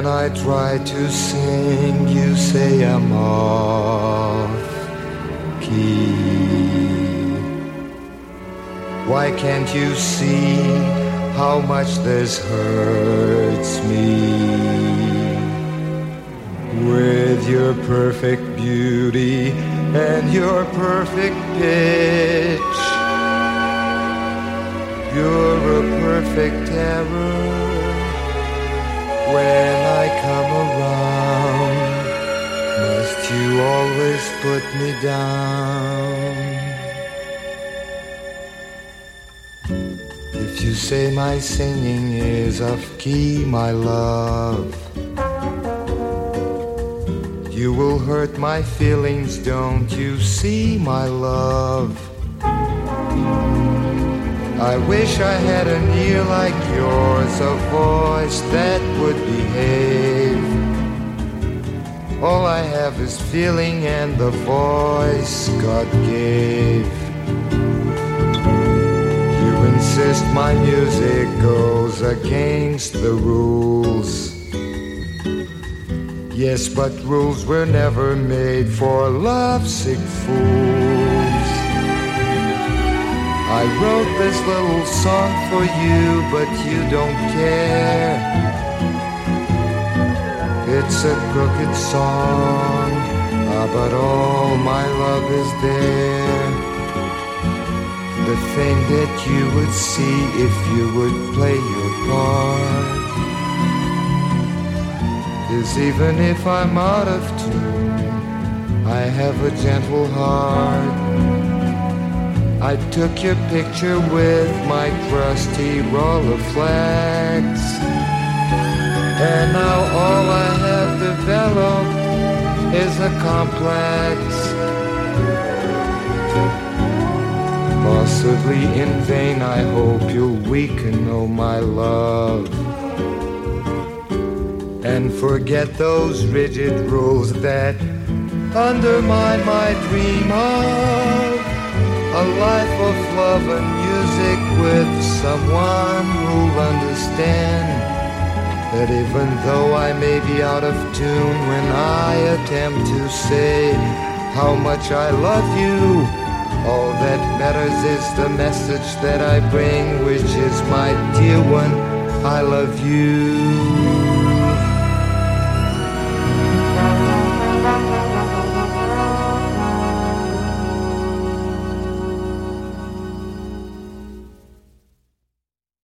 When I try to sing, you say I'm off key. Why can't you see how much this hurts me? With your perfect beauty and your perfect pitch, you're a perfect terror. When I come around, must you always put me down? If you say my singing is off key, my love, you will hurt my feelings, don't you see, my love? I wish I had an ear like yours, a voice that would behave. All I have is feeling and the voice God gave. You insist my music goes against the rules. Yes, but rules were never made for lovesick fools. I wrote this little song for you, but you don't care. It's a crooked song, but all my love is there. The thing that you would see if you would play your part is even if I'm out of tune, I have a gentle heart. I took your picture with my trusty roll of flags, and now all I have developed is a complex. Possibly in vain, I hope you'll weaken, oh my love, and forget those rigid rules that undermine my dream of a life of love and music with someone who'll understand that even though I may be out of tune when I attempt to say how much I love you, all that matters is the message that I bring, which is, my dear one, I love you.